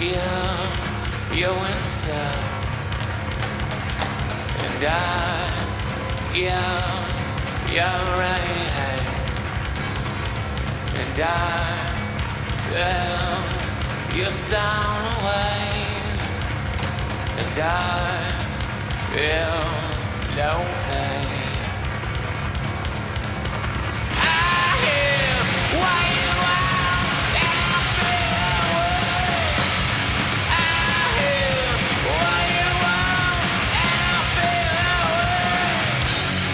Your winter, and your rain, and your sound waves, and I feel no pain. I hear why you are, and I feel I hear what you want, and I feel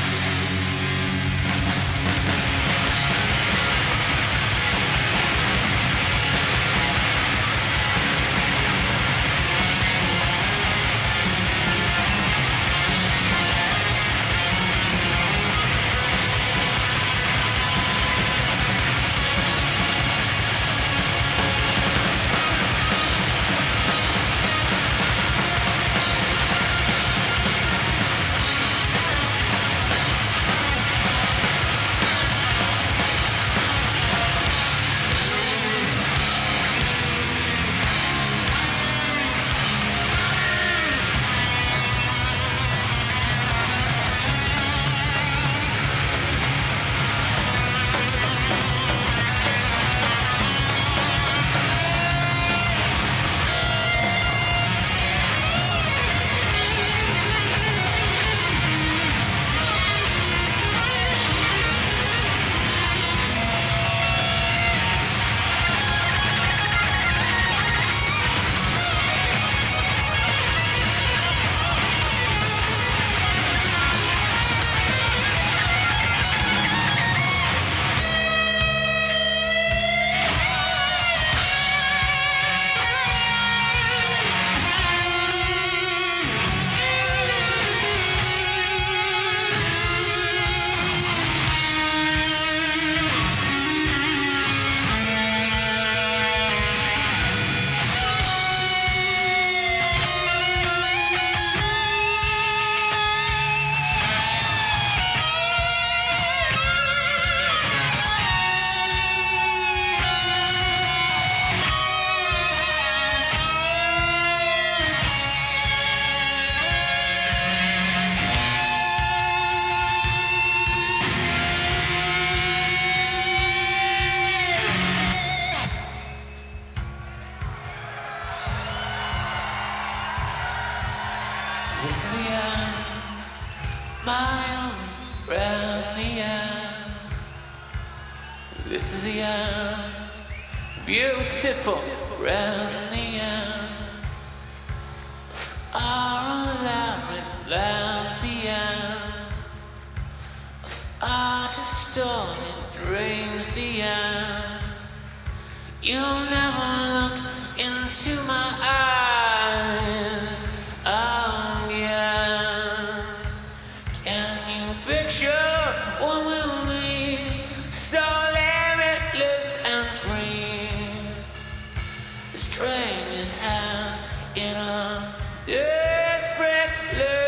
This is the end, my own Romeo. This is the end, beautiful Romeo. Our elaborate love's the end, our distorted dreams the end. You'll never look into my eyes again. Can you picture what will be so limitless and free? The strangest hand in a desperate love.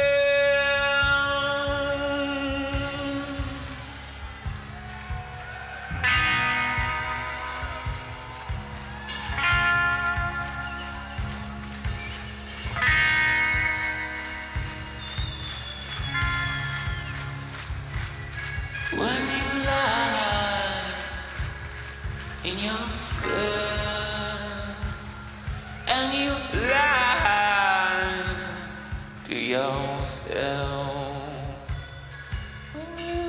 When you lie in your bed and you lie to yourself, when you